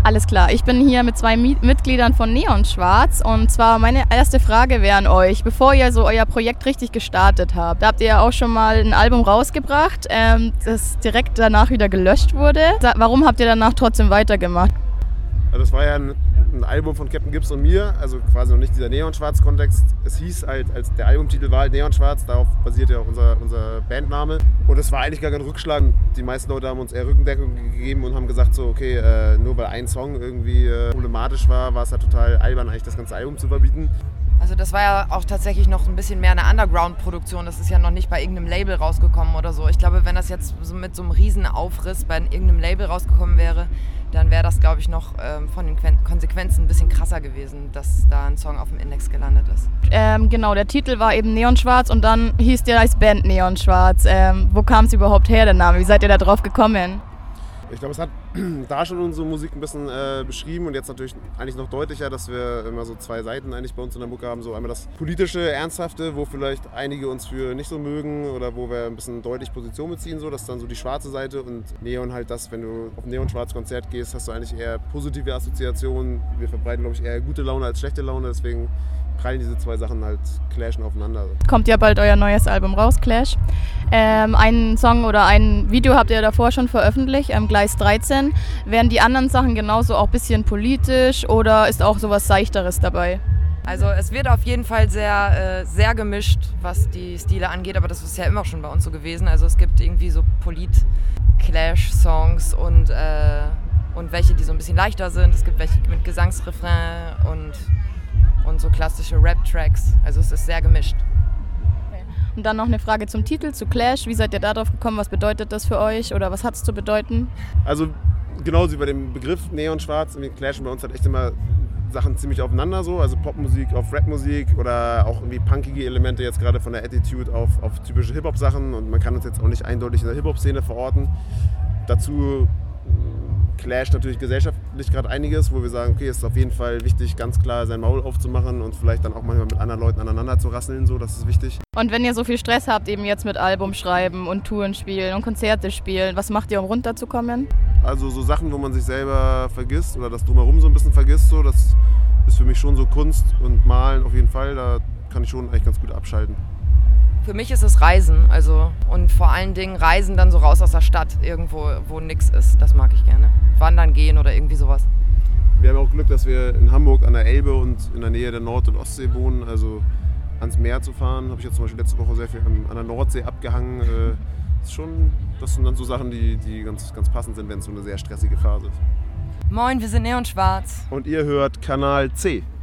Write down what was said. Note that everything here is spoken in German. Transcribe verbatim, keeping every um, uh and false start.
Alles klar, ich bin hier mit zwei Mi- Mitgliedern von Neon Schwarz und zwar meine erste Frage wäre an euch, bevor ihr so euer Projekt richtig gestartet habt, da habt ihr ja auch schon mal ein Album rausgebracht, ähm, das direkt danach wieder gelöscht wurde. Da, warum habt ihr danach trotzdem weitergemacht? Also das war ja ein, ein Album von Captain Gibbs und mir, also quasi noch nicht dieser Neon-Schwarz-Kontext. Es hieß halt, als der Albumtitel war halt Neon Schwarz, darauf basiert ja auch unser, unser Bandname. Und es war eigentlich gar kein Rückschlag. Die meisten Leute haben uns eher Rückendeckung gegeben und haben gesagt so, okay, äh, nur weil ein Song irgendwie äh, problematisch war, war es halt total albern, eigentlich das ganze Album zu verbieten. Also das war ja auch tatsächlich noch ein bisschen mehr eine Underground-Produktion. Das ist ja noch nicht bei irgendeinem Label rausgekommen oder so. Ich glaube, wenn das jetzt so mit so einem riesen Aufriss bei irgendeinem Label rausgekommen wäre, dann wäre das, glaube ich, noch ähm, von den Konsequenzen ein bisschen krasser gewesen, dass da ein Song auf dem Index gelandet ist. Ähm, genau, der Titel war eben Neon Schwarz und dann hieß der als Band Neon Schwarz. Ähm, wo kam es überhaupt her, der Name? Wie seid ihr da drauf gekommen? Ich glaube, es hat da schon unsere Musik ein bisschen äh, beschrieben und jetzt natürlich eigentlich noch deutlicher, dass wir immer so zwei Seiten eigentlich bei uns in der Mucke haben. So einmal das politische, ernsthafte, wo vielleicht einige uns für nicht so mögen oder wo wir ein bisschen deutlich Position beziehen. So. Das ist dann so die schwarze Seite und Neon halt das, wenn du auf ein Neon-Schwarz-Konzert gehst, hast du eigentlich eher positive Assoziationen. Wir verbreiten, glaube ich, eher gute Laune als schlechte Laune, deswegen prallen diese zwei Sachen halt clashen aufeinander. Kommt ja bald euer neues Album raus, Clash. Ähm, einen Song oder ein Video habt ihr davor schon veröffentlicht, ähm, Gleis dreizehn. Wären die anderen Sachen genauso auch ein bisschen politisch oder ist auch sowas Seichteres dabei? Also es wird auf jeden Fall sehr, äh, sehr gemischt, was die Stile angeht, aber das ist ja immer schon bei uns so gewesen. Also es gibt irgendwie so Polit-Clash-Songs und, äh, und welche, die so ein bisschen leichter sind. Es gibt welche mit Gesangsrefrain und und so klassische Rap-Tracks. Also es ist sehr gemischt. Okay. Und dann noch eine Frage zum Titel, zu Clash. Wie seid ihr da drauf gekommen? Was bedeutet das für euch oder was hat es zu bedeuten? Also genauso wie bei dem Begriff Neon Schwarz, wir clashen bei uns halt echt immer Sachen ziemlich aufeinander so, also Popmusik auf Rapmusik oder auch irgendwie punkige Elemente jetzt gerade von der Attitude auf, auf typische Hip-Hop-Sachen und man kann uns jetzt auch nicht eindeutig in der Hip-Hop-Szene verorten. Dazu clasht natürlich gesellschaftlich gerade einiges, wo wir sagen, okay, es ist auf jeden Fall wichtig, ganz klar sein Maul aufzumachen und vielleicht dann auch manchmal mit anderen Leuten aneinander zu rasseln, so, das ist wichtig. Und wenn ihr so viel Stress habt, eben jetzt mit Album schreiben und Touren spielen und Konzerte spielen, was macht ihr, um runterzukommen? Also so Sachen, wo man sich selber vergisst oder das Drumherum so ein bisschen vergisst, so, das ist für mich schon so Kunst und Malen auf jeden Fall, da kann ich schon eigentlich ganz gut abschalten. Für mich ist es Reisen, also und vor allen Dingen Reisen dann so raus aus der Stadt, irgendwo, wo nix ist, das mag ich gerne. Wandern gehen oder irgendwie sowas. Wir haben auch Glück, dass wir in Hamburg an der Elbe und in der Nähe der Nord- und Ostsee wohnen, also ans Meer zu fahren, habe ich jetzt zum Beispiel letzte Woche sehr viel an der Nordsee abgehangen. Das, ist schon, das sind dann so Sachen, die, die ganz, ganz passend sind, wenn es so eine sehr stressige Phase ist. Moin, wir sind Neon Schwarz. Und ihr hört Kanal C.